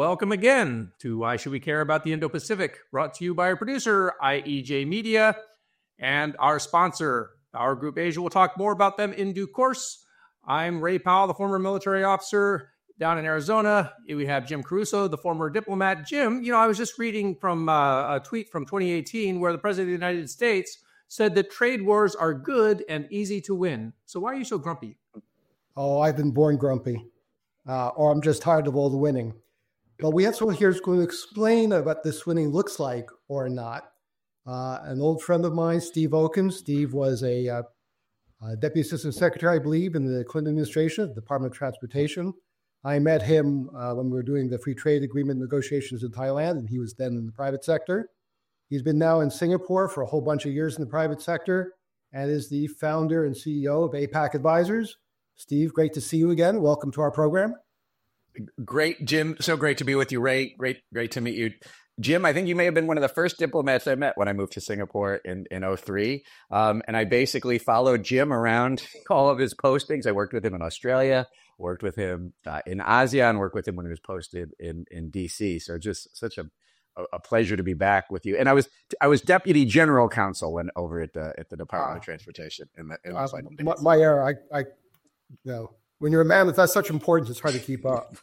welcome again to Why Should We Care About the Indo-Pacific, brought to you by our producer, IEJ Media, and our sponsor, Power Group Asia. We'll talk more about them in due course. I'm Ray Powell, the former military officer down in Arizona. We have Jim Caruso, the former diplomat. Jim, I was just reading from a tweet from 2018 where the President of the United States said that trade wars are good and easy to win. So why are you so grumpy? Oh, I've been born grumpy. Or I'm just tired of all the winning. But we have someone here who's going to explain what this winning looks like or not. An old friend of mine, Steve Oaken. Steve was a Deputy Assistant Secretary, I believe, in the Clinton administration, the Department of Transportation. I met him when we were doing the free trade agreement negotiations in Thailand, and he was then in the private sector. He's been now in Singapore for a whole bunch of years in the private sector and is the founder and CEO of APAC Advisors. Steve, great to see you again. Welcome to our program. Great, Jim. So great to be with you, Ray. Great to meet you. Jim, I think you may have been one of the first diplomats I met when I moved to Singapore in 2003. And I basically followed Jim around all of his postings. I worked with him in Australia, worked with him in ASEAN, worked with him when he was posted in DC. So just such a pleasure to be back with you. And I was Deputy General Counsel when over at the Department of Transportation in the final days. My error. When you're a man with that such importance, it's hard to keep up.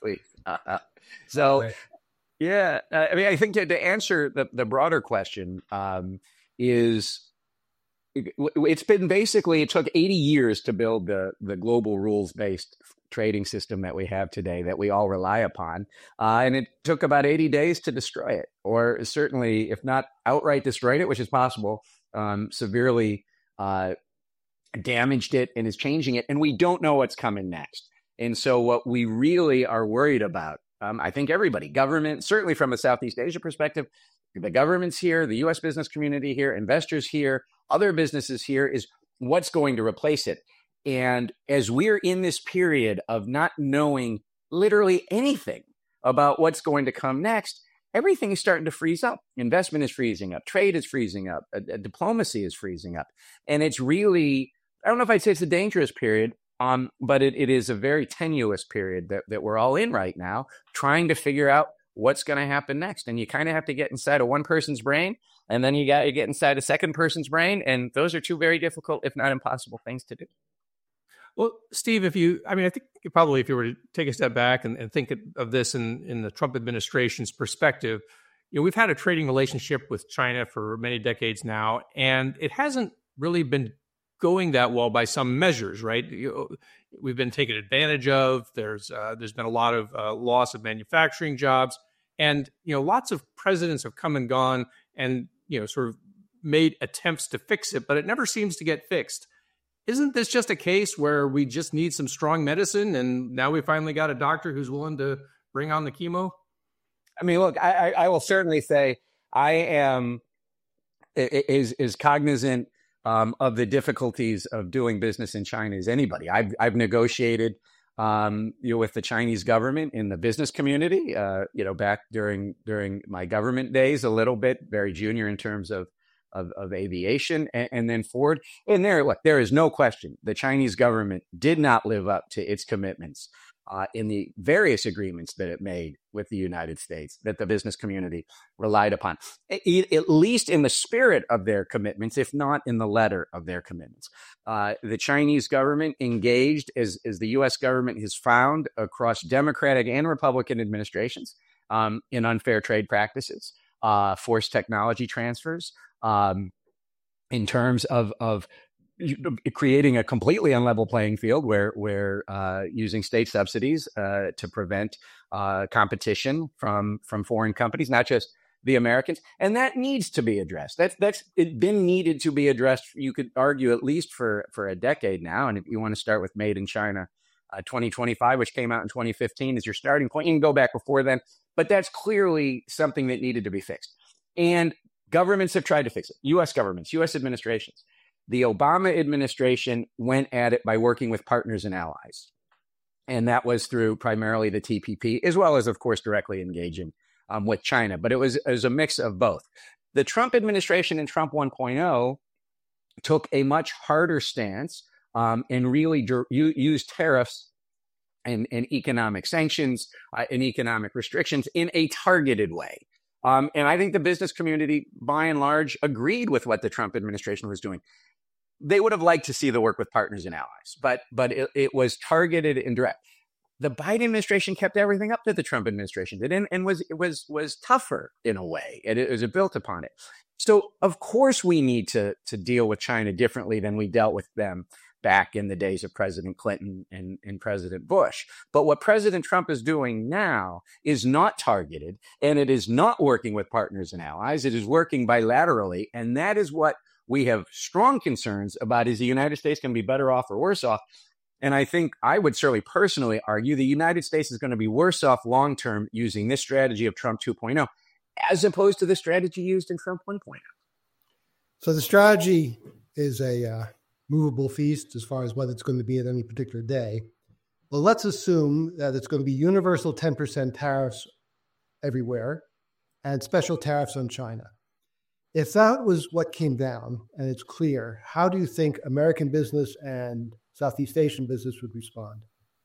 Yeah, I mean, I think to answer the broader question is it's been basically, it took 80 years to build the global rules-based trading system that we have today that we all rely upon. And it took about 80 days to destroy it, or certainly, if not outright destroyed it, which is possible, severely damaged it and is changing it. And we don't know what's coming next. And so what we really are worried about, I think everybody, government, certainly from a Southeast Asia perspective, the governments here, the U.S. business community here, investors here, other businesses here, is what's going to replace it. And as we're in this period of not knowing literally anything about what's going to come next, everything is starting to freeze up. Investment is freezing up. Trade is freezing up. Diplomacy is freezing up. And it's really, I don't know if I'd say it's a dangerous period, but it is a very tenuous period that we're all in right now, trying to figure out what's going to happen next. And you kind of have to get inside of one person's brain, and then you get inside a second person's brain. And those are two very difficult, if not impossible, things to do. Well, Steve, I think probably if you were to take a step back and think of this in the Trump administration's perspective, we've had a trading relationship with China for many decades now, and it hasn't really been going that well by some measures, right? We've been taken advantage of. There's been a lot of loss of manufacturing jobs, and lots of presidents have come and gone, and sort of made attempts to fix it, but it never seems to get fixed. Isn't this just a case where we just need some strong medicine, and now we finally got a doctor who's willing to bring on the chemo? I mean, look, I will certainly say I am is cognizant of the difficulties of doing business in China as anybody. I've negotiated with the Chinese government in the business community, back during my government days, a little bit, very junior in terms of aviation, and then forward. And there is no question the Chinese government did not live up to its commitments in the various agreements that it made with the United States that the business community relied upon, at least in the spirit of their commitments, if not in the letter of their commitments. The Chinese government engaged, as the U.S. government has found across Democratic and Republican administrations, in unfair trade practices, forced technology transfers, in terms of creating a completely unlevel playing field where using state subsidies to prevent competition from foreign companies, not just the Americans. And that needs to be addressed. That's been needed to be addressed, you could argue, at least for a decade now. And if you want to start with Made in China 2025, which came out in 2015 as your starting point, you can go back before then. But that's clearly something that needed to be fixed. And governments have tried to fix it. U.S. governments, U.S. administrations. The Obama administration went at it by working with partners and allies. And that was through primarily the TPP, as well as, of course, directly engaging with China. But it was a mix of both. The Trump administration and Trump 1.0 took a much harder stance and really used tariffs and economic sanctions and economic restrictions in a targeted way. And I think the business community, by and large, agreed with what the Trump administration was doing. They would have liked to see the work with partners and allies, but it was targeted and direct. The Biden administration kept everything up that the Trump administration did, and was tougher in a way. It was built upon it. So of course we need to deal with China differently than we dealt with them back in the days of President Clinton and President Bush. But what President Trump is doing now is not targeted, and it is not working with partners and allies. It is working bilaterally, and that is what we have strong concerns about. Is the United States going to be better off or worse off? And I think I would certainly personally argue the United States is going to be worse off long-term using this strategy of Trump 2.0 as opposed to the strategy used in Trump 1.0. So the strategy is a movable feast as far as what it's going to be at any particular day. Well, let's assume that it's going to be universal 10% tariffs everywhere and special tariffs on China. If that was what came down, and it's clear, how do you think American business and Southeast Asian business would respond?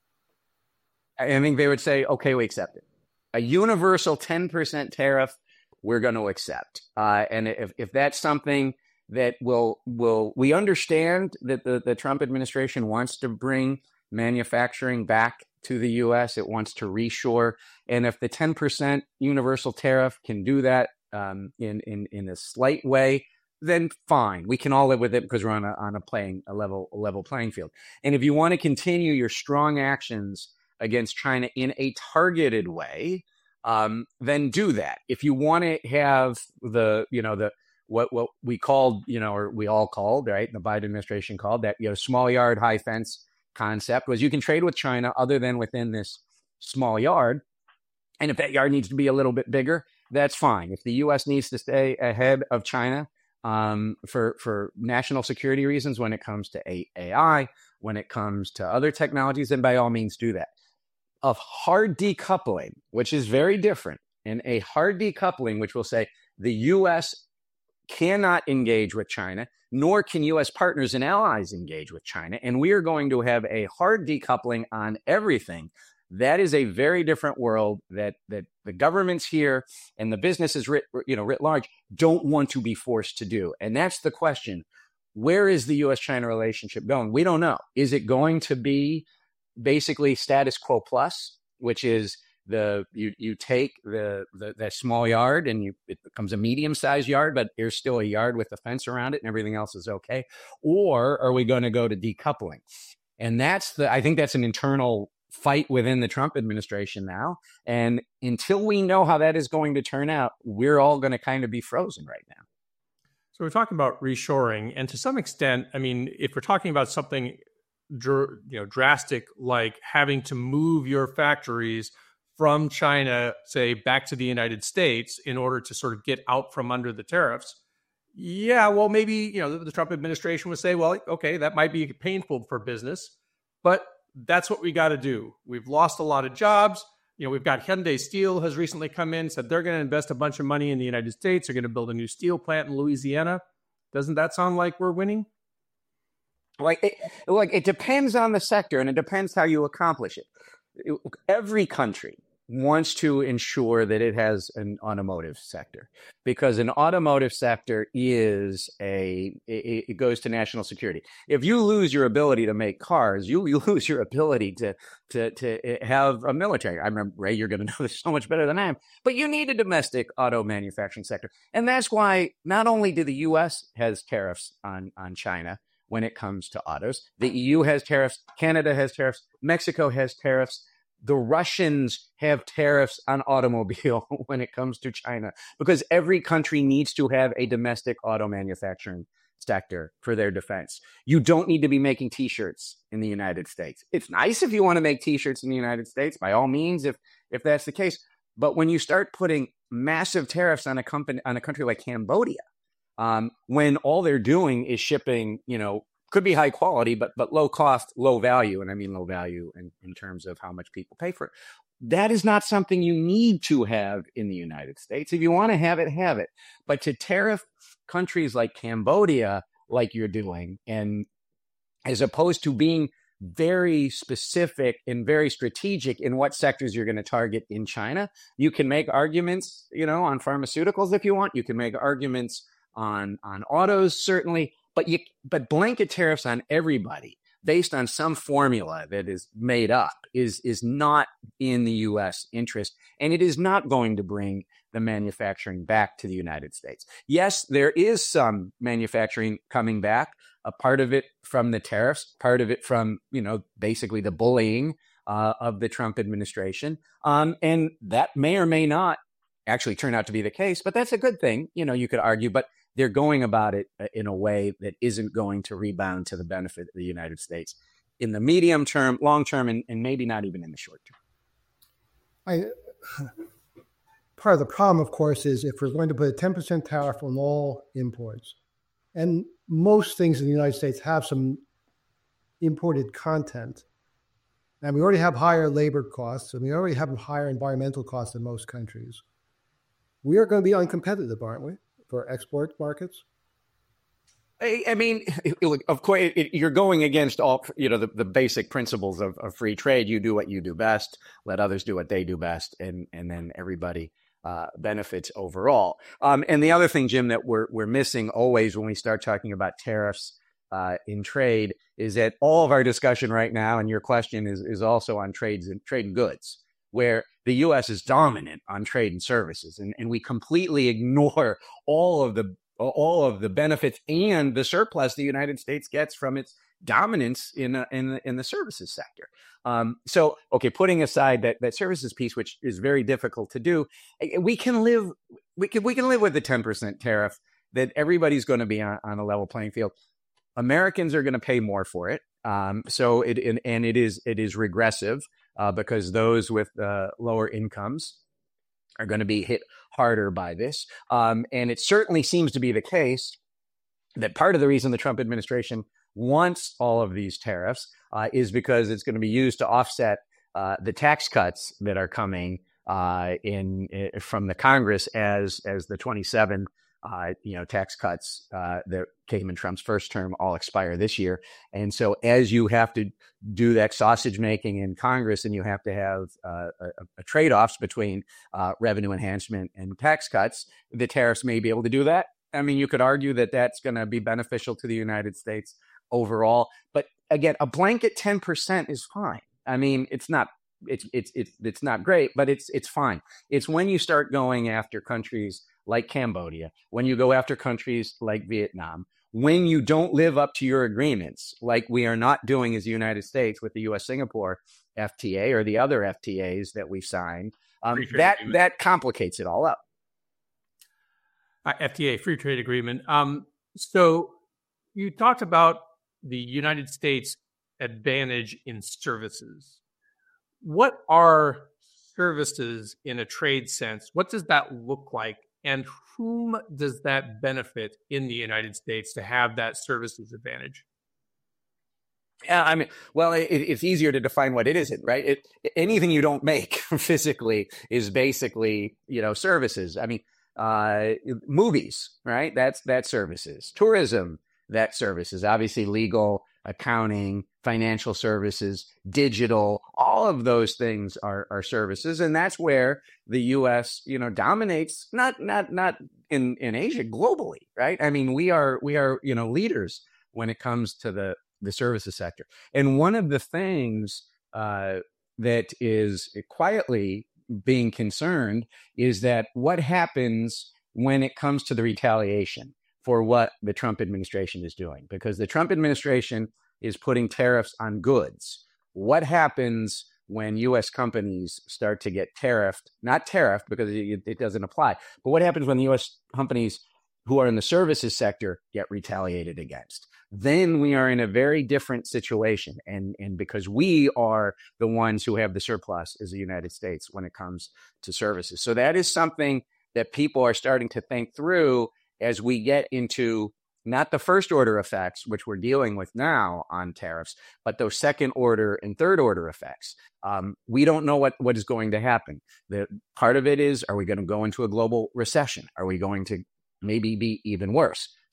I think they would say, okay, we accept it. A universal 10% tariff, we're going to accept. And if that's something that we understand that the Trump administration wants to bring manufacturing back to the U.S., it wants to reshore. And if the 10% universal tariff can do that in a slight way, then fine. We can all live with it because we're on a level playing field. And if you want to continue your strong actions against China in a targeted way, then do that. If you want to have what we called, or we all called, right? The Biden administration called that, small yard, high fence concept, was you can trade with China other than within this small yard. And if that yard needs to be a little bit bigger, that's fine. If the U.S. needs to stay ahead of China for national security reasons, when it comes to AI, when it comes to other technologies, then by all means do that. Of hard decoupling, which is very different, and a hard decoupling, which will say the U.S. cannot engage with China, nor can U.S. partners and allies engage with China, and we are going to have a hard decoupling on everything. That is a very different world that the governments here and the businesses writ large don't want to be forced to do. And that's the question. Where is the U.S.-China relationship going? We don't know. Is it going to be basically status quo plus, which is you take the small yard and it becomes a medium-sized yard, but there's still a yard with a fence around it and everything else is okay? Or are we going to go to decoupling? And I think that's an internal fight within the Trump administration now. And until we know how that is going to turn out, we're all going to kind of be frozen right now. So we're talking about reshoring, and to some extent, I mean, if we're talking about something drastic, like having to move your factories from China, say, back to the United States in order to sort of get out from under the tariffs, yeah, well, maybe, the Trump administration would say, well, okay, that might be painful for business, but that's what we got to do. We've lost a lot of jobs. We've got Hyundai Steel has recently come in, said they're going to invest a bunch of money in the United States. They're going to build a new steel plant in Louisiana. Doesn't that sound like we're winning? It depends on the sector, and it depends how you accomplish it. Every country wants to ensure that it has an automotive sector, because an automotive sector it goes to national security. If you lose your ability to make cars, you lose your ability to have a military. I remember, Ray, you're going to know this so much better than I am, but you need a domestic auto manufacturing sector. And that's why not only do the U.S. has tariffs on China when it comes to autos, the EU has tariffs, Canada has tariffs, Mexico has tariffs. The Russians have tariffs on automobile when it comes to China, because every country needs to have a domestic auto manufacturing sector for their defense. You don't need to be making T-shirts in the United States. It's nice if you want to make T-shirts in the United States, by all means, if that's the case. But when you start putting massive tariffs on a country like Cambodia, when all they're doing is shipping, could be high quality, but low cost, low value. And I mean low value in terms of how much people pay for it. That is not something you need to have in the United States. If you want to have it, have it. But to tariff countries like Cambodia, like you're doing, and as opposed to being very specific and very strategic in what sectors you're going to target in China. You can make arguments, on pharmaceuticals if you want. You can make arguments on autos, certainly, but blanket tariffs on everybody based on some formula that is made up is not in the U.S. interest, and it is not going to bring the manufacturing back to the United States. Yes, there is some manufacturing coming back, a part of it from the tariffs, part of it from, basically the bullying of the Trump administration. And that may or may not actually turn out to be the case, but that's a good thing. You could argue, but they're going about it in a way that isn't going to rebound to the benefit of the United States in the medium term, long term, and maybe not even in the short term. Part of the problem, of course, is if we're going to put a 10% tariff on all imports, and most things in the United States have some imported content, and we already have higher labor costs, and we already have higher environmental costs than most countries, we are going to be uncompetitive, aren't we, for export markets? I mean, of course, you're going against all, the basic principles of free trade. You do what you do best, let others do what they do best, and then everybody benefits overall. And the other thing, Jim, that we're missing always when we start talking about tariffs in trade is that all of our discussion right now, and your question is also on trade and goods, where the U.S. is dominant on trade and services, and we completely ignore all of the benefits and the surplus the United States gets from its dominance in the services sector. So, putting aside that services piece, which is very difficult to do, we can live with the 10% tariff that everybody's going to be on a level playing field. Americans are going to pay more for it. So it is regressive because those with lower incomes are going to be hit harder by this. And it certainly seems to be the case that part of the reason the Trump administration wants all of these tariffs is because it's going to be used to offset the tax cuts that are coming from the Congress as the 27 tax cuts that came in Trump's first term all expire this year. And so as you have to do that sausage making in Congress and you have to have a trade-offs between revenue enhancement and tax cuts, the tariffs may be able to do that. I mean, you could argue that that's going to be beneficial to the United States overall. But again, a blanket 10% is fine. I mean, it's not great, but it's fine. It's when you start going after countries like Cambodia, when you go after countries like Vietnam, when you don't live up to your agreements, like we are not doing as the United States with the U.S.-Singapore FTA or the other FTAs that we've signed, that complicates it all up. FTA, free trade agreement. So you talked about the United States advantage in services. What are services in a trade sense? What does that look like? And whom does that benefit in the United States to have that services advantage? Yeah, I mean, well, it's easier to define what it isn't, right? Anything you don't make physically is basically, services. I mean, movies, right? That's services. Tourism, that's services. Obviously, legal, accounting, financial services, digital, all of those things are services. And that's where the U.S., dominates, not in Asia, globally, right? I mean, we are leaders when it comes to the services sector. And one of the things that is quietly being concerned is that what happens when it comes to the retaliation for what the Trump administration is doing, because the Trump administration is putting tariffs on goods. What happens when U.S. companies start to get tariffed, not tariffed because it doesn't apply, but what happens when the U.S. companies who are in the services sector get retaliated against? Then we are in a very different situation. And because we are the ones who have the surplus as the United States when it comes to services. So that is something that people are starting to think through as we get into not the first order effects, which we're dealing with now on tariffs, but those second order and third order effects. We don't know what is going to happen. The part of it is, are we going to go into a global recession? Are we going to maybe be even worse?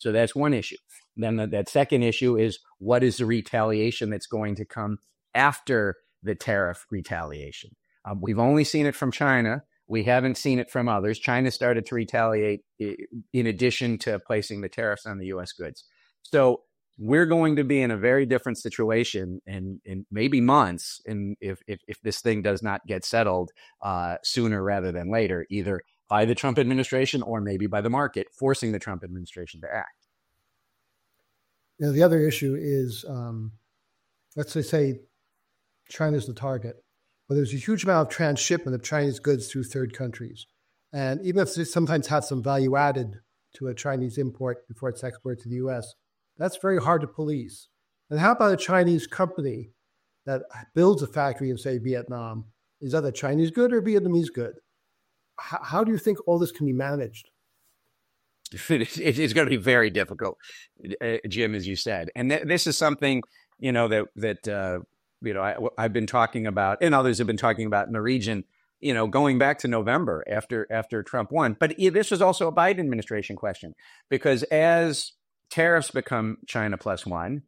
So that's one issue. Then that second issue is, what is the retaliation that's going to come after the tariff retaliation? We've only seen it from China. We haven't seen it from others. China started to retaliate in addition to placing the tariffs on the U.S. goods. So we're going to be in a very different situation in maybe months, and if this thing does not get settled sooner rather than later, either by the Trump administration or maybe by the market, forcing the Trump administration to act. The other issue is, let's say China's the target, but there's a huge amount of transshipment of Chinese goods through third countries. And even if they sometimes have some value added to a Chinese import before it's exported to the U.S., that's very hard to police. And how about a Chinese company that builds a factory in, say, Vietnam? Is that a Chinese good or a Vietnamese good? How do you think all this can be managed? It's going to be very difficult, Jim, as you said. And this is something, that I've been talking about, and others have been talking about in the region, going back to November after Trump won. But this was also a Biden administration question, because as tariffs become China plus one,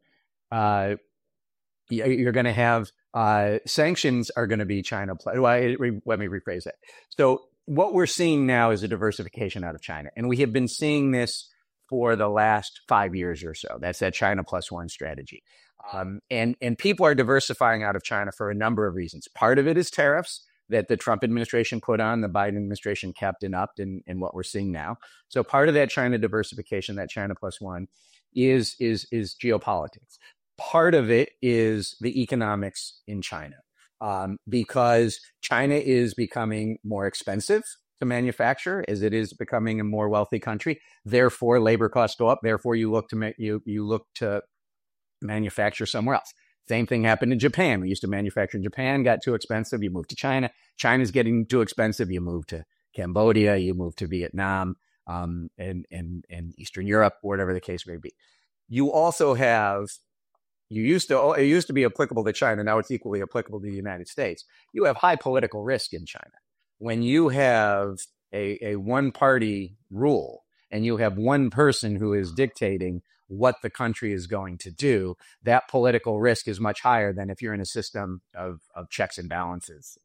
you're going to have sanctions are going to be China plus. Let me rephrase that. So what we're seeing now is a diversification out of China, and we have been seeing this for the last 5 years or so. That's that China plus one strategy. And people are diversifying out of China for a number of reasons. Part of it is tariffs that the Trump administration put on, the Biden administration kept and upped, and what we're seeing now. So part of that China diversification, that China plus one, is geopolitics. Part of it is the economics in China, because China is becoming more expensive to manufacture as it is becoming a more wealthy country. Therefore, labor costs go up. Therefore, you look to manufacture somewhere else. Same thing happened in Japan. We used to manufacture in Japan, got too expensive, you move to China. China's getting too expensive, you move to Cambodia, you move to Vietnam, and Eastern Europe, whatever the case may be. You also have, it used to be applicable to China, now it's equally applicable to the United States. You have high political risk in China. When you have a one-party rule and you have one person who is dictating what the country is going to do, that political risk is much higher than if you're in a system of checks and balances.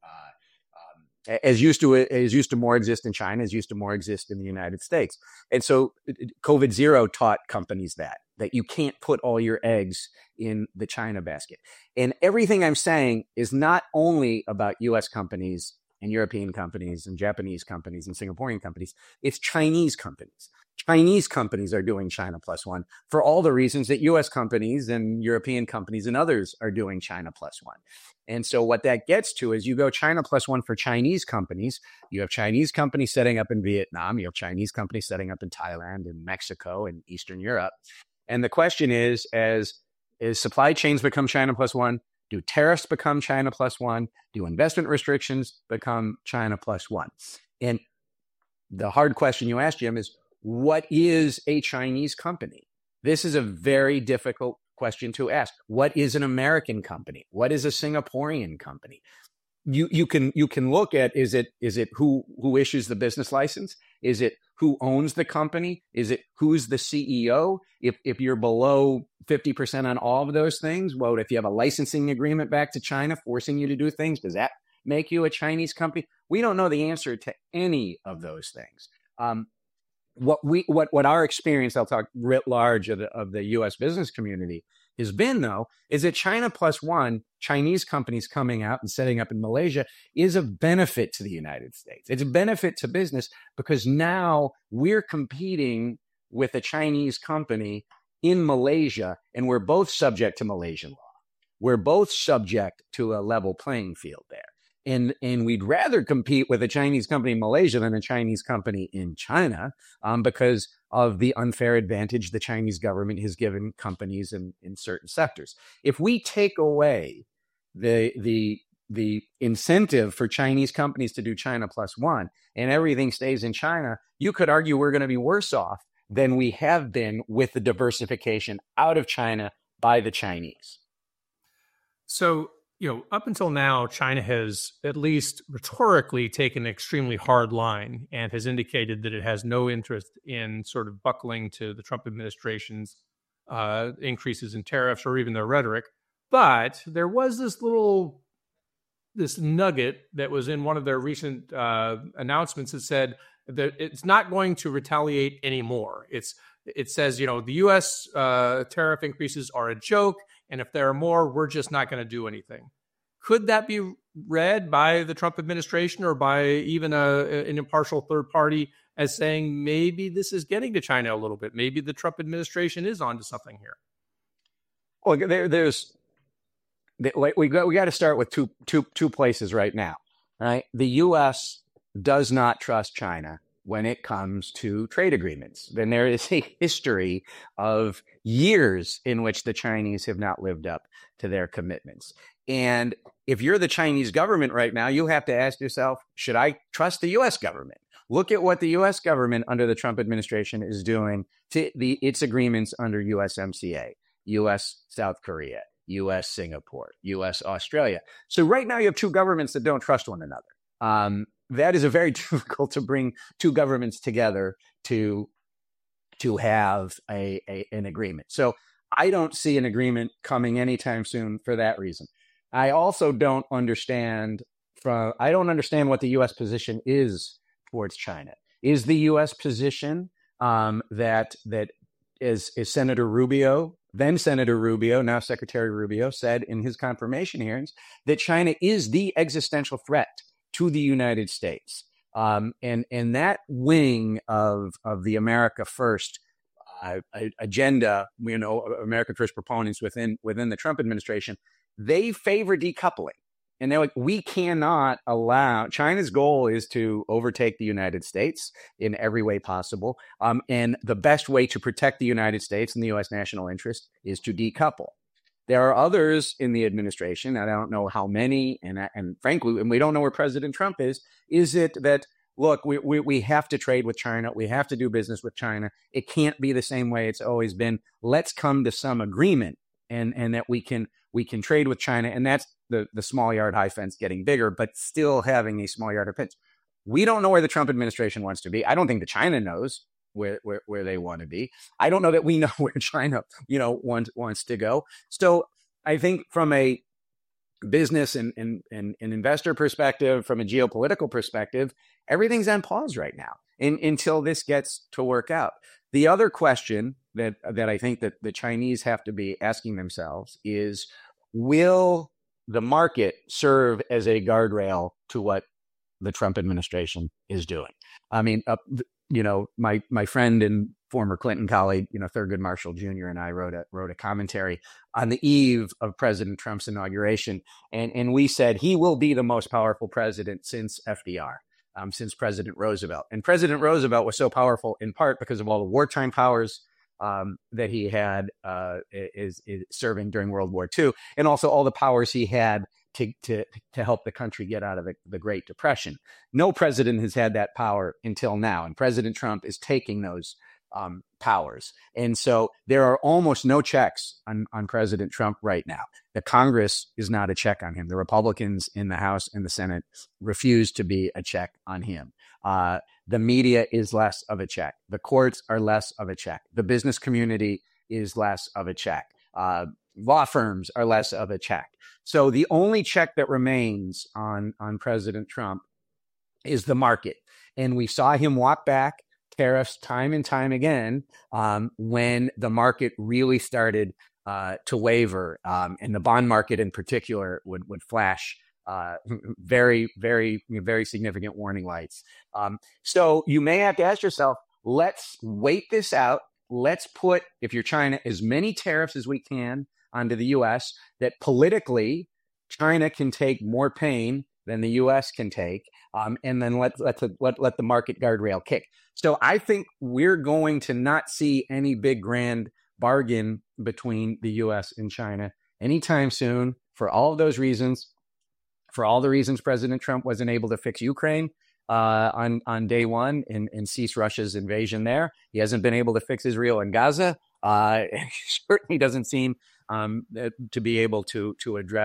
As used to more exist in China, as used to more exist in the United States. And so COVID zero taught companies that you can't put all your eggs in the China basket. And everything I'm saying is not only about US companies and European companies and Japanese companies and Singaporean companies, it's Chinese companies. Chinese companies are doing China plus one for all the reasons that US companies and European companies and others are doing China plus one. And so what that gets to is you go China plus one for Chinese companies. You have Chinese companies setting up in Vietnam. You have Chinese companies setting up in Thailand and Mexico and Eastern Europe. And the question is, as supply chains become China plus one, do tariffs become China plus one? Do investment restrictions become China plus one? And the hard question you asked, Jim, is what is a Chinese company? This is a very difficult question to ask. What is an American company? What is a Singaporean company? You can look at, is it who issues the business license? Is it who owns the company? Is it who's the CEO? If you're below 50% on all of those things, well, if you have a licensing agreement back to China forcing you to do things, does that make you a Chinese company? We don't know the answer to any of those things. What our experience, I'll talk writ large of the U.S. business community, has been, though, is that China plus one, Chinese companies coming out and setting up in Malaysia, is a benefit to the United States. It's a benefit to business because now we're competing with a Chinese company in Malaysia, and we're both subject to Malaysian law. We're both subject to a level playing field there. And we'd rather compete with a Chinese company in Malaysia than a Chinese company in China because of the unfair advantage the Chinese government has given companies in certain sectors. If we take away the incentive for Chinese companies to do China plus one and everything stays in China, you could argue we're going to be worse off than we have been with the diversification out of China by the Chinese. So up until now, China has at least rhetorically taken an extremely hard line and has indicated that it has no interest in sort of buckling to the Trump administration's increases in tariffs or even their rhetoric. But there was this nugget that was in one of their recent announcements that said that it's not going to retaliate anymore. It says, the U.S. Tariff increases are a joke, and if there are more, we're just not going to do anything. Could that be read by the Trump administration or by even an impartial third party as saying maybe this is getting to China a little bit? Maybe the Trump administration is onto something here. Well, we got to start with two places right now, right? The U.S. does not trust China when it comes to trade agreements. Then there is a history of years in which the Chinese have not lived up to their commitments. And if you're the Chinese government right now, you have to ask yourself, should I trust the U.S. government? Look at what the U.S. government under the Trump administration is doing to its agreements under USMCA, U.S. South Korea, U.S. Singapore, U.S. Australia. So right now you have two governments that don't trust one another. That is a very difficult to bring two governments together to have an agreement. So I don't see an agreement coming anytime soon for that reason. I also don't understand what the U.S. position is towards China. Is the U.S. position that is Senator Rubio, then Senator Rubio, now Secretary Rubio, said in his confirmation hearings that China is the existential threat to the United States. And that wing of the America First agenda, America First proponents within the Trump administration, they favor decoupling. And they're like, we cannot allow, China's goal is to overtake the United States in every way possible. And the best way to protect the United States and the U.S. national interest is to decouple. There are others in the administration, and I don't know how many, and frankly, and we don't know where President Trump is it that, look, we have to trade with China, we have to do business with China, it can't be the same way it's always been, let's come to some agreement, and that we can trade with China, and that's the small yard high fence getting bigger, but still having a small yard fence. We don't know where the Trump administration wants to be. I don't think that China knows where they want to be. I don't know that we know where China, wants to go. So I think from a business and investor perspective, from a geopolitical perspective, everything's on pause right now until this gets to work out. The other question that I think that the Chinese have to be asking themselves is, will the market serve as a guardrail to what the Trump administration is doing? I mean, my friend and former Clinton colleague, Thurgood Marshall Jr. and I wrote a commentary on the eve of President Trump's inauguration, and we said he will be the most powerful president since FDR, since President Roosevelt. And President Roosevelt was so powerful in part because of all the wartime powers that he had is serving during World War II, and also all the powers he had to help the country get out of the Great Depression. No president has had that power until now, and President Trump is taking those powers. And so there are almost no checks on President Trump right now. The Congress is not a check on him. The Republicans in the House and the Senate refuse to be a check on him. The media is less of a check. The courts are less of a check. The business community is less of a check. Law firms are less of a check. So the only check that remains on President Trump is the market. And we saw him walk back tariffs time and time again when the market really started to waver, and the bond market in particular would flash very, very, very significant warning lights. So you may have to ask yourself, let's wait this out. Let's put, if you're China, as many tariffs as we can onto the U.S. that politically China can take more pain than the U.S. can take, and then let the market guardrail kick. So I think we're going to not see any big grand bargain between the U.S. and China anytime soon for all of those reasons. For all the reasons President Trump wasn't able to fix Ukraine on day one and cease Russia's invasion there. He hasn't been able to fix Israel and Gaza. He certainly doesn't seem to be able to address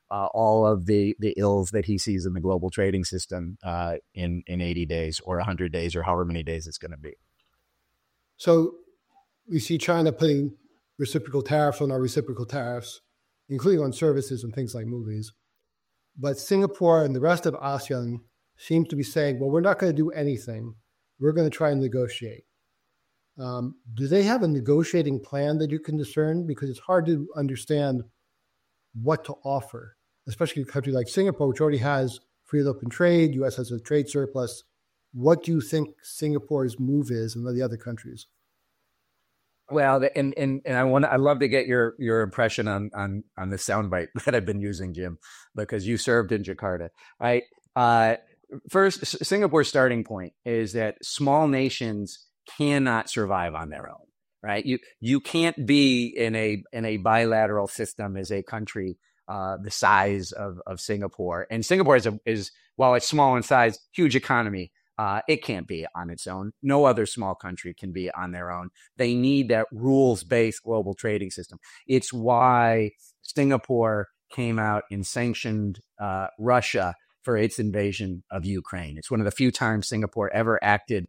all of the ills that he sees in the global trading system in 80 days or 100 days or however many days it's going to be. So we see China putting reciprocal tariffs on our reciprocal tariffs, including on services and things like movies. But Singapore and the rest of ASEAN seem to be saying, well, we're not going to do anything. We're going to try and negotiate. Do they have a negotiating plan that you can discern? Because it's hard to understand what to offer, especially a country like Singapore, which already has free and open trade. U.S. has a trade surplus. What do you think Singapore's move is in the other countries? Well, and I'd love to get your impression on the soundbite that I've been using, Jim, because you served in Jakarta, right? First, Singapore's starting point is that small nations cannot survive on their own, right? You can't be in a bilateral system as a country the size of Singapore. And Singapore is while it's small in size, huge economy. It can't be on its own. No other small country can be on their own. They need that rules-based global trading system. It's why Singapore came out and sanctioned Russia for its invasion of Ukraine. It's one of the few times Singapore ever acted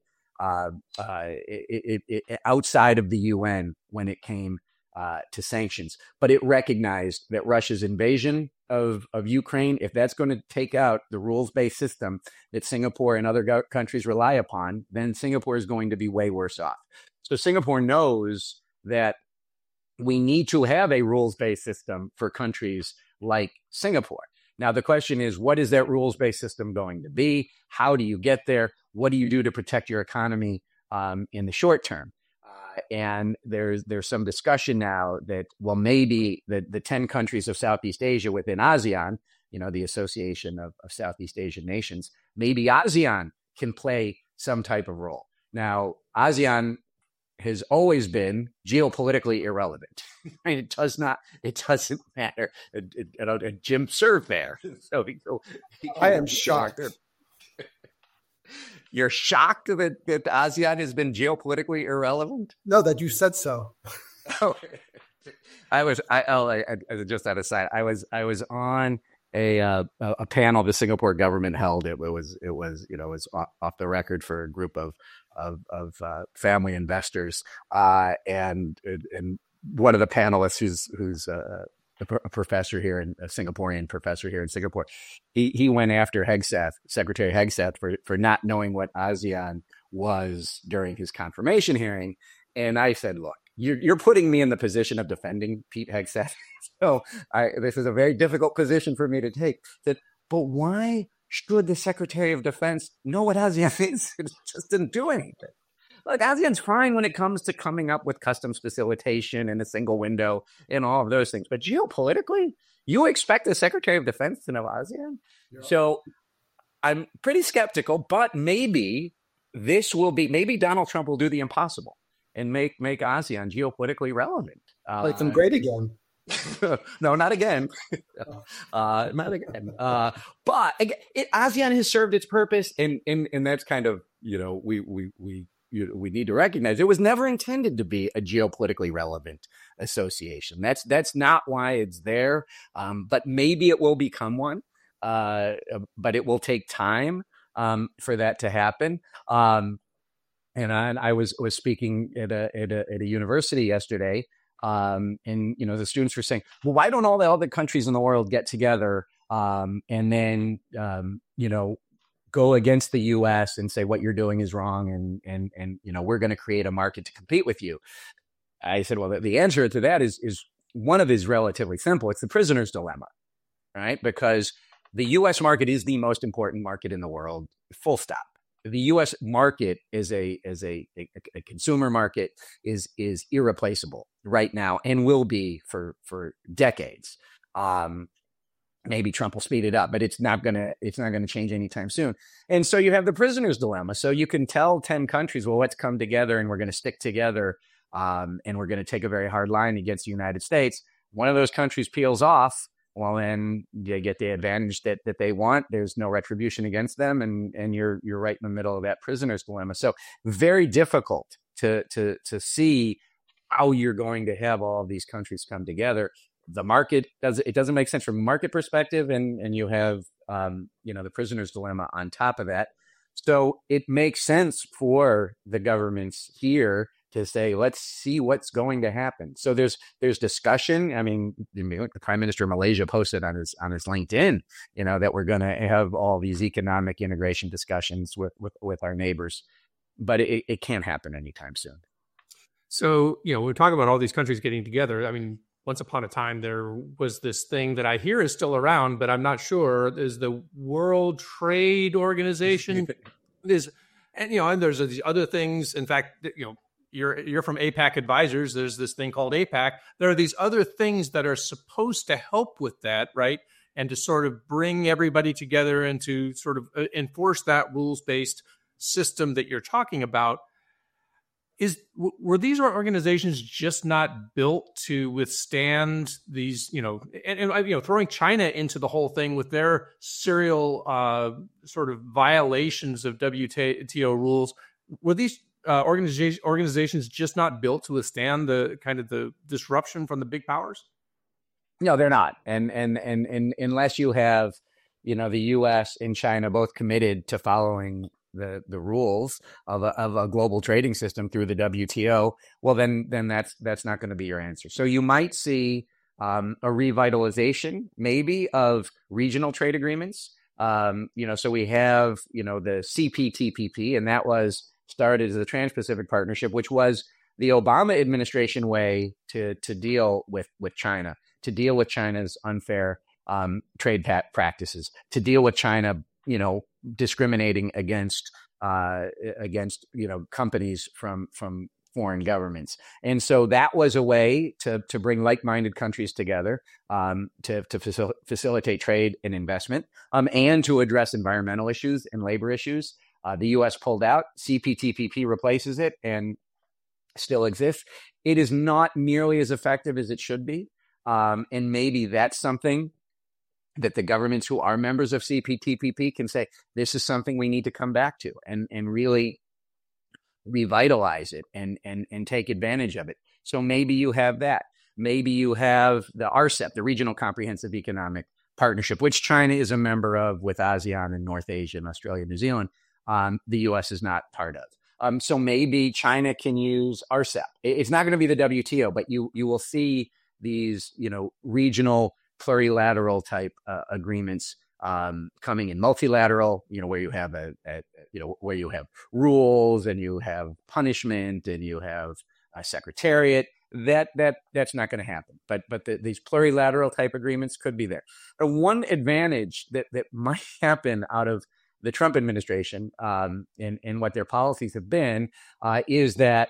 outside of the UN when it came to sanctions. But it recognized that Russia's invasion of Ukraine, if that's going to take out the rules-based system that Singapore and other countries rely upon, then Singapore is going to be way worse off. So Singapore knows that we need to have a rules-based system for countries like Singapore. Now, the question is, what is that rules-based system going to be? How do you get there? What do you do to protect your economy in the short term? And there's some discussion now that, well, maybe the 10 countries of Southeast Asia within ASEAN, the Association of Southeast Asian Nations, maybe ASEAN can play some type of role. Now, ASEAN has always been geopolitically irrelevant. It doesn't matter. Jim served there. So I am shocked. You're shocked that ASEAN has been geopolitically irrelevant? No, that you said so. Just out of sight. I was on a panel the Singapore government held. It was off the record for a group of family investors, and one of the panelists who's a professor here, a Singaporean professor here in Singapore, he went after Hegseth, Secretary Hegseth, for not knowing what ASEAN was during his confirmation hearing. And I said, look, you're putting me in the position of defending Pete Hegseth. So this is a very difficult position for me to take. But why should the Secretary of Defense know what ASEAN is? It just didn't do anything. Look, ASEAN's fine when it comes to coming up with customs facilitation and a single window and all of those things. But geopolitically, you expect the Secretary of Defense to know ASEAN? Yeah. So I'm pretty skeptical, but maybe Donald Trump will do the impossible and make ASEAN geopolitically relevant. Make them great again. No, not again. Not again. But ASEAN has served its purpose, and that's kind of, we need to recognize it was never intended to be a geopolitically relevant association. That's not why it's there. But maybe it will become one. But it will take time for that to happen. And I was speaking at a university yesterday. And the students were saying, well, why don't all the other countries in the world get together and then go against the U.S. and say what you're doing is wrong, and we're going to create a market to compete with you? I said, well, the answer to that is relatively simple. It's the prisoner's dilemma, right? Because the U.S. market is the most important market in the world, full stop. The U.S. market is a consumer market is irreplaceable right now and will be for decades. Maybe Trump will speed it up, but it's not gonna change anytime soon. And so you have the prisoner's dilemma. So you can tell 10 countries, well, let's come together and we're going to stick together, and we're going to take a very hard line against the United States. One of those countries peels off. Well, then they get the advantage that they want. There's no retribution against them, and you're right in the middle of that prisoner's dilemma. So very difficult to see how you're going to have all of these countries come together. the market doesn't make sense from a market perspective, and you have the prisoner's dilemma on top of that. So it makes sense for the governments here to say, let's see what's going to happen. So there's discussion. I mean, the Prime Minister of Malaysia posted on his LinkedIn, that we're going to have all these economic integration discussions with our neighbors, but it can't happen anytime soon. So, we're talking about all these countries getting together. I mean, once upon a time, there was this thing that I hear is still around, but I'm not sure, is the World Trade Organization. And there's these other things. In fact, you're from APAC Advisors. There's this thing called APAC. There are these other things that are supposed to help with that, right? And to sort of bring everybody together and to sort of enforce that rules-based system that you're talking about. Were these organizations just not built to withstand these, and throwing China into the whole thing with their serial sort of violations of WTO rules? Were these organizations just not built to withstand the kind of the disruption from the big powers? No, they're not. And unless you have, the U.S. and China both committed to following the rules of a global trading system through the WTO, well, then that's not going to be your answer. So you might see a revitalization maybe of regional trade agreements. So we have, the CPTPP, and that was started as the Trans-Pacific Partnership, which was the Obama administration way to deal with China, to deal with China's unfair trade practices, to deal with China, discriminating against companies from foreign governments. And so that was a way to bring like-minded countries together, to facilitate trade and investment, and to address environmental issues and labor issues. The U.S. pulled out. CPTPP replaces it and still exists. It is not nearly as effective as it should be. And maybe that's something that the governments who are members of CPTPP can say, this is something we need to come back to and really revitalize it and take advantage of it. So maybe you have that. Maybe you have the RCEP, the Regional Comprehensive Economic Partnership, which China is a member of with ASEAN and North Asia and Australia, New Zealand. The U.S. is not part of. So maybe China can use RCEP. It's not going to be the WTO, but you will see these, regional plurilateral type agreements coming in multilateral, where you have where you have rules and you have punishment and you have a secretariat. That's not going to happen. But these plurilateral type agreements could be there. One advantage that might happen out of the Trump administration and what their policies have been is that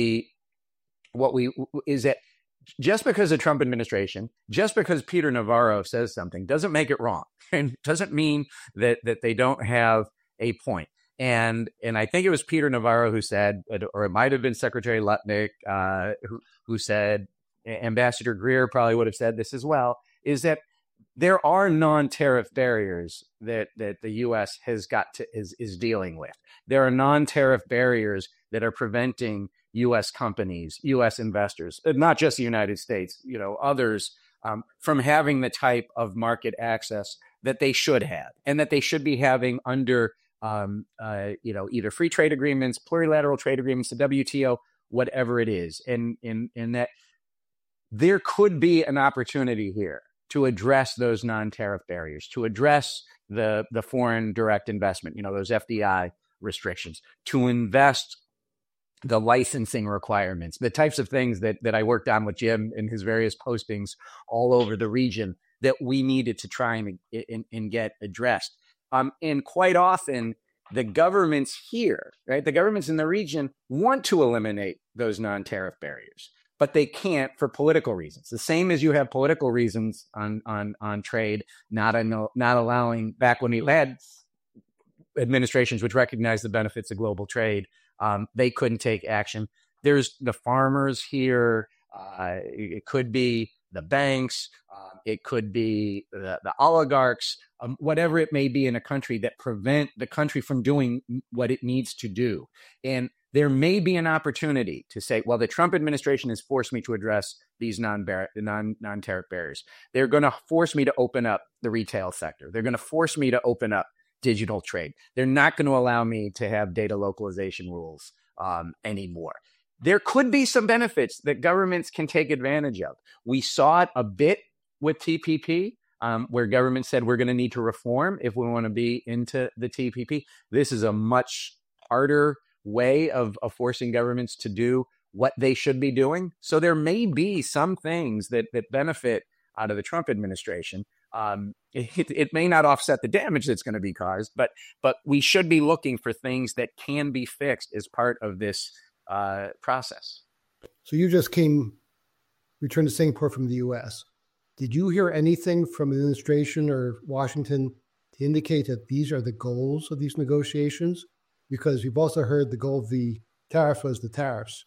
just because the Trump administration, just because Peter Navarro says something doesn't make it wrong, and doesn't mean that they don't have a point. And I think it was Peter Navarro who said, or it might have been Secretary Lutnick who said, Ambassador Greer probably would have said this as well, is that there are non-tariff barriers that the U.S. is dealing with. There are non-tariff barriers that are preventing U.S. companies, U.S. investors, not just the United States, others, from having the type of market access that they should have and that they should be having under, either free trade agreements, plurilateral trade agreements, the WTO, whatever it is. And that there could be an opportunity here to address those non-tariff barriers, to address the foreign direct investment, those FDI restrictions, to invest the licensing requirements, the types of things that I worked on with Jim in his various postings all over the region that we needed to try and get addressed. And quite often, the governments here, right, the governments in the region want to eliminate those non-tariff barriers, but they can't for political reasons. The same as you have political reasons on trade, not allowing, back when we had administrations which recognized the benefits of global trade, they couldn't take action. There's the farmers here. It could be the banks. It could be the oligarchs, whatever it may be in a country that prevent the country from doing what it needs to do. And there may be an opportunity to say, well, the Trump administration has forced me to address these non-tariff barriers. They're going to force me to open up the retail sector. They're going to force me to open up digital trade. They're not going to allow me to have data localization rules anymore. There could be some benefits that governments can take advantage of. We saw it a bit with TPP, where government said we're going to need to reform if we want to be into the TPP. This is a much harder way of forcing governments to do what they should be doing. So there may be some things that benefit out of the Trump administration. It may not offset the damage that's going to be caused, but we should be looking for things that can be fixed as part of this process. So you just returned to Singapore from the U.S. Did you hear anything from the administration or Washington to indicate that these are the goals of these negotiations? Because we've also heard the goal of the tariff was the tariffs.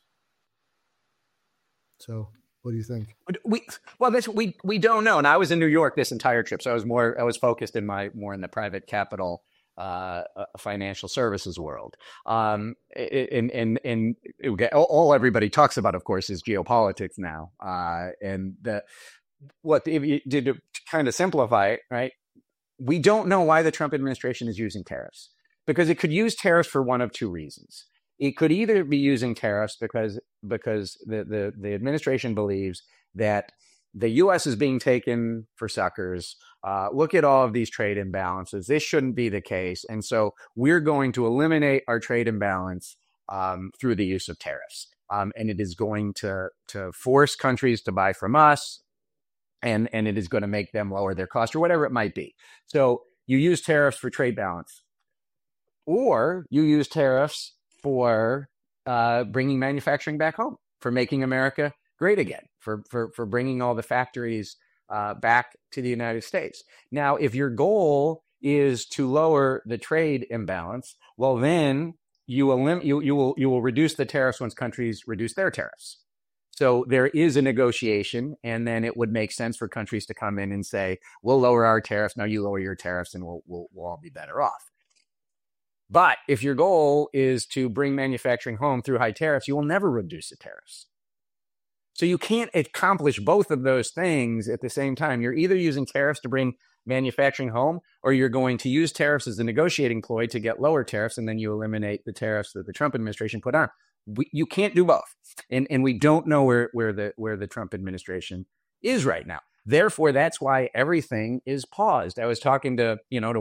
So what do you think? We don't know. And I was in New York this entire trip, so I was focused more in the private capital financial services world. And all everybody talks about, of course, is geopolitics now. And to kind of simplify it, right? We don't know why the Trump administration is using tariffs, because it could use tariffs for one of two reasons. It could either be using tariffs because the administration believes that the U.S. is being taken for suckers. Look at all of these trade imbalances. This shouldn't be the case. And so we're going to eliminate our trade imbalance through the use of tariffs. And it is going to force countries to buy from us, and it is going to make them lower their cost or whatever it might be. So you use tariffs for trade balance, or you use tariffs for bringing manufacturing back home, for making America great again, for bringing all the factories back to the United States. Now, if your goal is to lower the trade imbalance, well, then you will reduce the tariffs once countries reduce their tariffs. So there is a negotiation, and then it would make sense for countries to come in and say, we'll lower our tariffs, now you lower your tariffs, and we'll all be better off. But if your goal is to bring manufacturing home through high tariffs, you will never reduce the tariffs. So you can't accomplish both of those things at the same time. You're either using tariffs to bring manufacturing home, or you're going to use tariffs as a negotiating ploy to get lower tariffs, and then you eliminate the tariffs that the Trump administration put on. You can't do both. And we don't know where the Trump administration is right now. Therefore, that's why everything is paused. I was talking to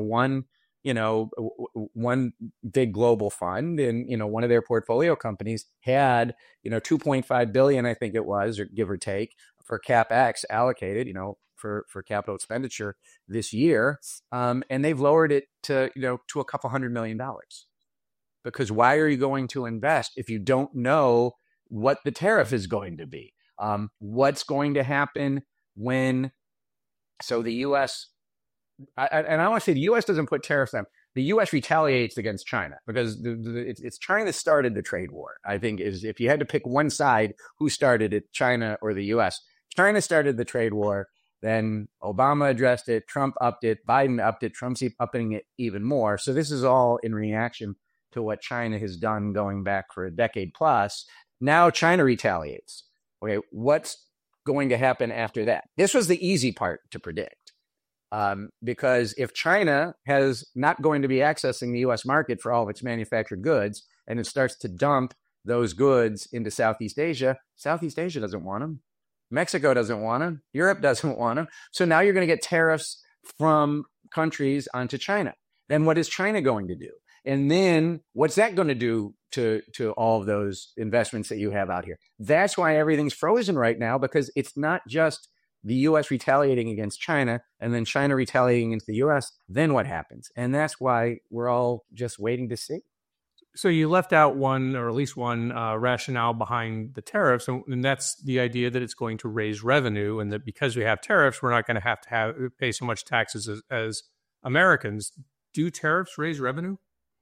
one big global fund, and one of their portfolio companies had $2.5 billion, I think it was, or give or take, for CapEx allocated for capital expenditure this year, and they've lowered it to a couple $100 million. Because why are you going to invest if you don't know what the tariff is going to be? What's going to happen when? So the U.S. And I want to say the U.S. doesn't put tariffs on. The U.S. retaliates against China because it's China that started the trade war. I think is if you had to pick one side, who started it, China or the U.S.? China started the trade war. Then Obama addressed it. Trump upped it. Biden upped it. Trump's upping it even more. So this is all in reaction to what China has done going back for a decade plus. Now China retaliates. Okay, what's going to happen after that? This was the easy part to predict. Because if China has not going to be accessing the U.S. market for all of its manufactured goods, and it starts to dump those goods into Southeast Asia doesn't want them. Mexico doesn't want them. Europe doesn't want them. So now you're going to get tariffs from countries onto China. Then what is China going to do? And then what's that going to do to all of those investments that you have out here? That's why everything's frozen right now, because it's not just the U.S. retaliating against China and then China retaliating against the U.S. Then what happens? And that's why we're all just waiting to see. So you left out one, or at least one, rationale behind the tariffs, and that's the idea that it's going to raise revenue, and that because we have tariffs, we're not going to have pay so much taxes as Americans. Do tariffs raise revenue?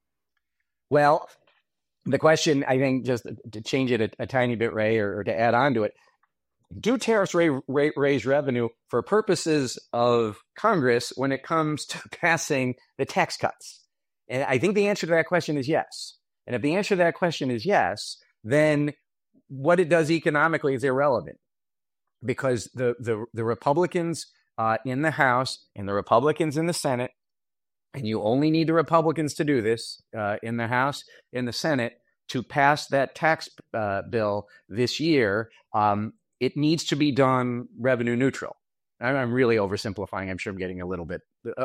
Well, the question, I think, just to change it a tiny bit, Ray, or to add on to it, do tariffs raise revenue for purposes of Congress when it comes to passing the tax cuts? And I think the answer to that question is yes. And if the answer to that question is yes, then what it does economically is irrelevant. because the Republicans in the House and the Republicans in the Senate, and you only need the Republicans to do this in the House, in the Senate, to pass that tax bill this year. It needs to be done revenue neutral. I'm really oversimplifying. I'm sure I'm getting a little bit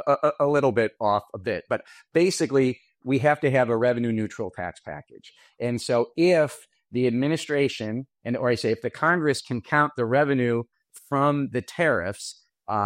off a bit, but basically we have to have a revenue neutral tax package. And so if the administration if the Congress can count the revenue from the tariffs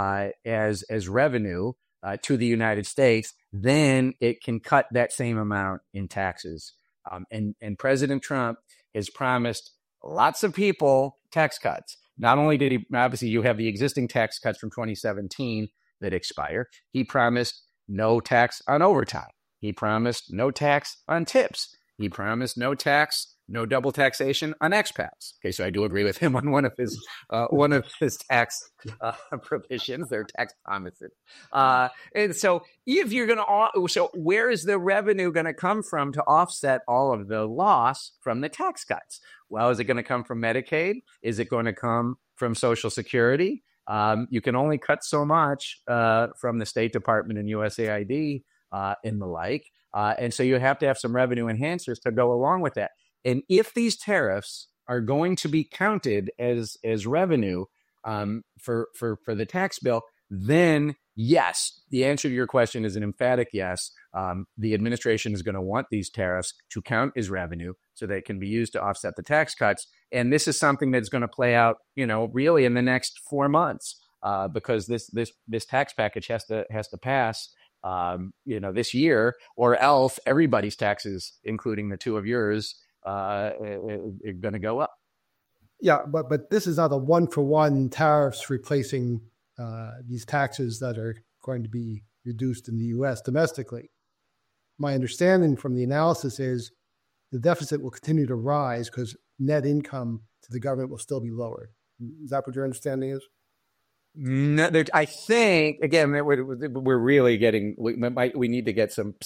as revenue to the United States, then it can cut that same amount in taxes. And President Trump has promised lots of people tax cuts. Not only did he, obviously, you have the existing tax cuts from 2017 that expire. He promised no tax on overtime. He promised no tax on tips. He promised no double taxation on expats. Okay, so I do agree with him on one of his tax provisions, their tax promises. And so, if you're so where is the revenue going to come from to offset all of the loss from the tax cuts? Well, is it going to come from Medicaid? Is it going to come from Social Security? You can only cut so much from the State Department and USAID and the like. And so you have to have some revenue enhancers to go along with that. And if these tariffs are going to be counted as revenue for the tax bill, then yes, the answer to your question is an emphatic yes. The administration is going to want these tariffs to count as revenue so they can be used to offset the tax cuts. And this is something that's going to play out, really in the next 4 months because this tax package has to pass. This year, or else everybody's taxes, including the two of yours, are going to go up. Yeah, but this is not a one-for-one tariffs replacing these taxes that are going to be reduced in the U.S. domestically. My understanding from the analysis is the deficit will continue to rise because net income to the government will still be lowered. Is that what your understanding is? No, I think again we're really getting. We need to get some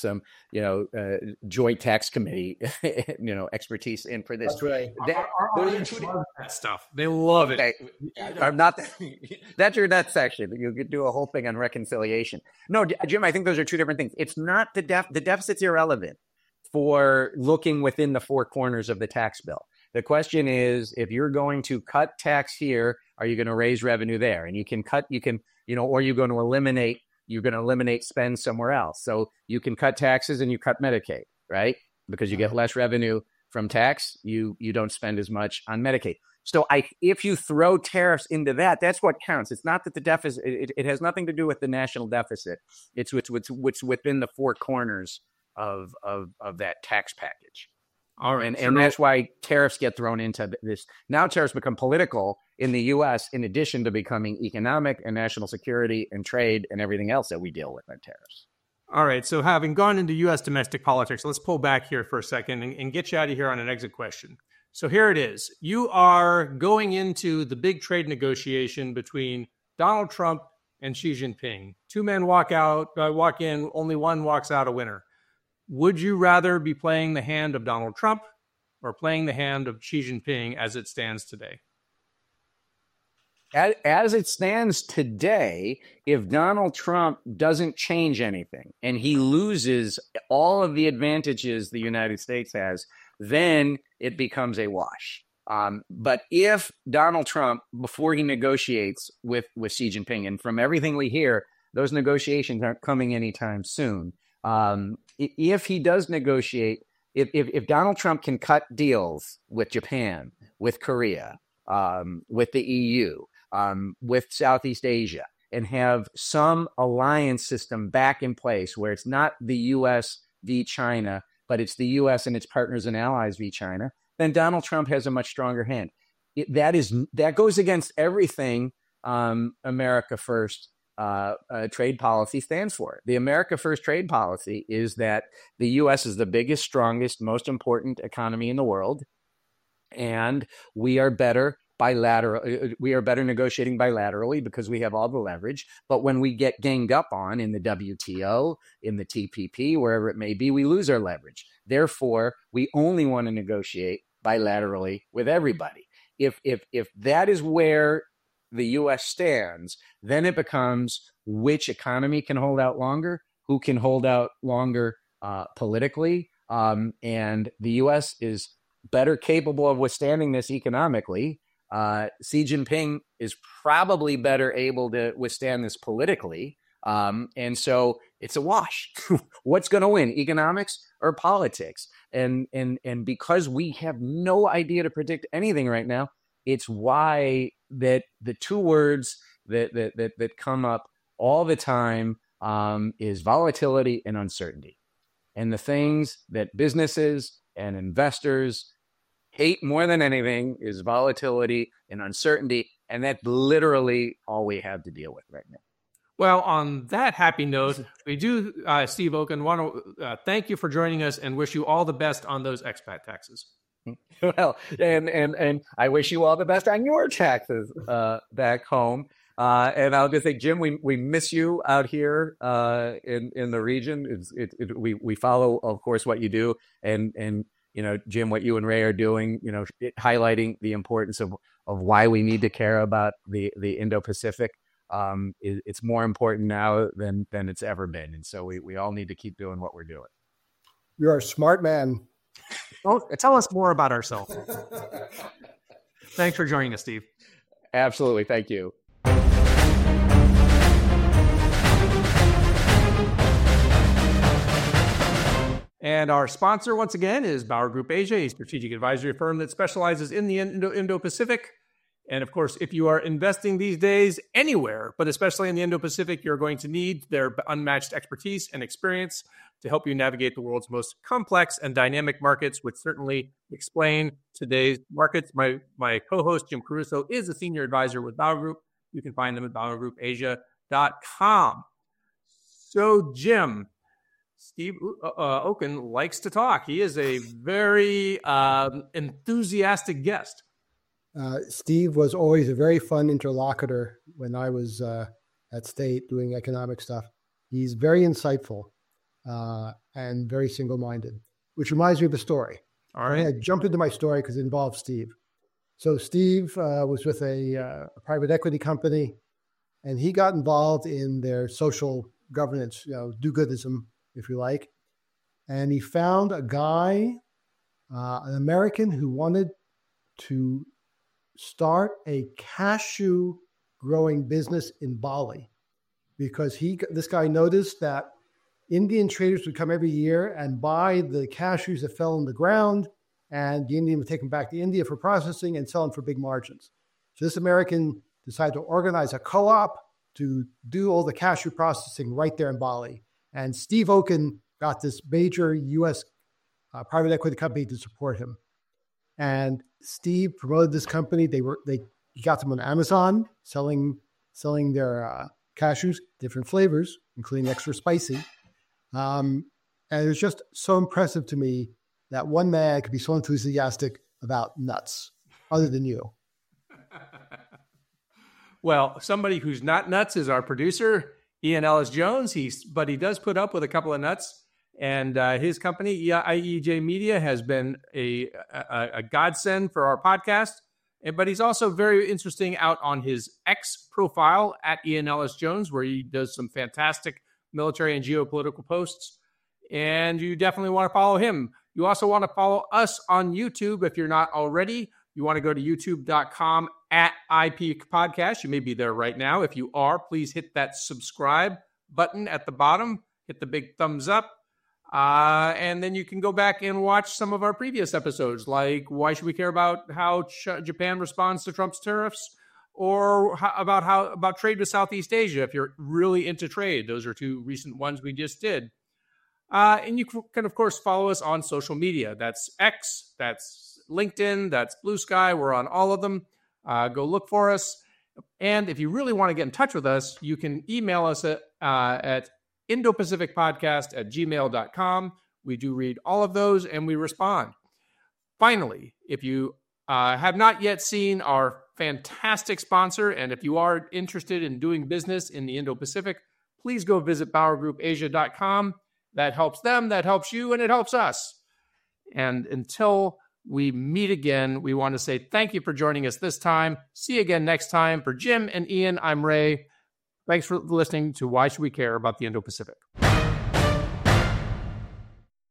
joint tax committee expertise in for this. That's right. That stuff they love it. Okay. I'm not. That's your next section. You could do a whole thing on reconciliation. No, Jim, I think those are two different things. It's not the deficit's irrelevant for looking within the four corners of the tax bill. The question is, if you're going to cut tax here, are you going to raise revenue there? And or you're going to eliminate spend somewhere else. So you can cut taxes and you cut Medicaid, right? Because you get less revenue from tax, you don't spend as much on Medicaid. So if you throw tariffs into that, that's what counts. It's not that the deficit, it has nothing to do with the national deficit. It's what's within the four corners of that tax package. All right. And that's why tariffs get thrown into this. Now tariffs become political in the U.S. in addition to becoming economic and national security and trade and everything else that we deal with on tariffs. All right. So having gone into U.S. domestic politics, let's pull back here for a second and get you out of here on an exit question. So here it is. You are going into the big trade negotiation between Donald Trump and Xi Jinping. Two men walk in, only one walks out a winner. Would you rather be playing the hand of Donald Trump or playing the hand of Xi Jinping as it stands today? As it stands today, if Donald Trump doesn't change anything and he loses all of the advantages the United States has, then it becomes a wash. But if Donald Trump, before he negotiates with Xi Jinping, and from everything we hear, those negotiations aren't coming anytime soon. If he does negotiate, if Donald Trump can cut deals with Japan, with Korea, with the EU, with Southeast Asia, and have some alliance system back in place where it's not the U.S. v. China, but it's the U.S. and its partners and allies v. China, then Donald Trump has a much stronger hand. That goes against everything America First trade policy stands for. The America First trade policy is that the U.S. is the biggest, strongest, most important economy in the world, and we are better negotiating bilaterally because we have all the leverage. But when we get ganged up on in the WTO, in the TPP, wherever it may be, we lose our leverage. Therefore, we only want to negotiate bilaterally with everybody. If that is where the U.S. stands, then it becomes which economy can hold out longer, who can hold out longer politically. And the U.S. is better capable of withstanding this economically. Xi Jinping is probably better able to withstand this politically. And so it's a wash. What's going to win, economics or politics? And because we have no idea to predict anything right now, it's why that the two words that come up all the time is volatility and uncertainty. And the things that businesses and investors hate more than anything is volatility and uncertainty. And that's literally all we have to deal with right now. Well, on that happy note, we do, Steve Okun, want to thank you for joining us and wish you all the best on those expat taxes. Well, and I wish you all the best on your taxes back home. And I'll just say, Jim, we miss you out here in the region. We follow, of course, what you do, and Jim, what you and Ray are doing, highlighting the importance of why we need to care about the Indo-Pacific. It's more important now than it's ever been, and so we all need to keep doing what we're doing. You're a smart man. Well, tell us more about ourselves. Thanks for joining us, Steve. Absolutely, thank you. And our sponsor, once again, is Bauer Group Asia, a strategic advisory firm that specializes in the Indo-Pacific. And of course, if you are investing these days anywhere, but especially in the Indo-Pacific, you're going to need their unmatched expertise and experience to help you navigate the world's most complex and dynamic markets, which certainly explain today's markets. My co-host, Jim Caruso, is a senior advisor with Bauer Group. You can find them at BauerGroupAsia.com. So, Jim, Steve Okun likes to talk. He is a very enthusiastic guest. Steve was always a very fun interlocutor when I was at State doing economic stuff. He's very insightful and very single-minded, which reminds me of a story. All right. I jump into my story because it involves Steve. So Steve was with a private equity company, and he got involved in their social governance, do-goodism, if you like. And he found a guy, an American, who wanted to start a cashew growing business in Bali, because this guy noticed that Indian traders would come every year and buy the cashews that fell on the ground, and the Indian would take them back to India for processing and sell them for big margins. So this American decided to organize a co-op to do all the cashew processing right there in Bali. And Steve Okun got this major U.S. Private equity company to support him. And Steve promoted this company. He got them on Amazon, selling their cashews, different flavors, including extra spicy. And it was just so impressive to me that one man could be so enthusiastic about nuts, other than you. Well, somebody who's not nuts is our producer, Ian Ellis Jones. But he does put up with a couple of nuts. And his company, IEJ Media, has been a godsend for our podcast. But he's also very interesting out on his X profile at Ian Ellis Jones, where he does some fantastic military and geopolitical posts. And you definitely want to follow him. You also want to follow us on YouTube if you're not already. You want to go to youtube.com @IP Podcast. You may be there right now. If you are, please hit that subscribe button at the bottom. Hit the big thumbs up. And then you can go back and watch some of our previous episodes, like why should we care about how Japan responds to Trump's tariffs, or about trade with Southeast Asia if you're really into trade. Those are two recent ones we just did. And you can, of course, follow us on social media. That's X, that's LinkedIn, that's Blue Sky. We're on all of them. Go look for us. And if you really want to get in touch with us, you can email us at IndoPacificPodcast@gmail.com. We do read all of those and we respond. Finally, if you have not yet seen our fantastic sponsor, and if you are interested in doing business in the Indo-Pacific, please go visit BauerGroupAsia.com. That helps them, that helps you, and it helps us. And until we meet again, we want to say thank you for joining us this time. See you again next time. For Jim and Ian, I'm Ray. Thanks for listening to Why Should We Care About the Indo-Pacific?